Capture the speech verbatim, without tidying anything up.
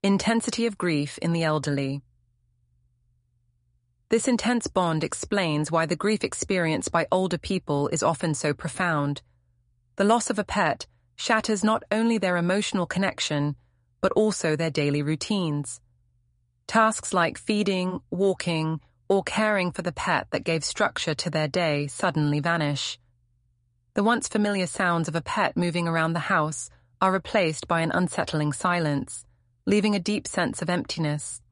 Intensity of grief in the elderly. This intense bond explains why the grief experienced by older people is often so profound. The loss of a pet shatters not only their emotional connection, but also their daily routines. Tasks like feeding, walking, or caring for the pet that gave structure to their day suddenly vanish. The once familiar sounds of a pet moving around the house are replaced by an unsettling silence, leaving a deep sense of emptiness.